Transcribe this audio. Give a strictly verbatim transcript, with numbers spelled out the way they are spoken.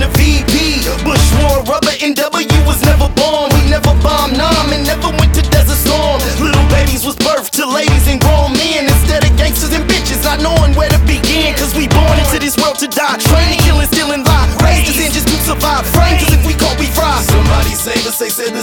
a V P. Bush wore rubber, N W was never born. We never bombed Nam and never went to Desert Storm. Little babies was birthed to ladies and grown men, instead of gangsters and bitches not knowing where to begin. Cause we born into this world to die, trained, killing, stealing, lie. Raised as engines to survive, framed cause if we caught we fry. Somebody save us, they said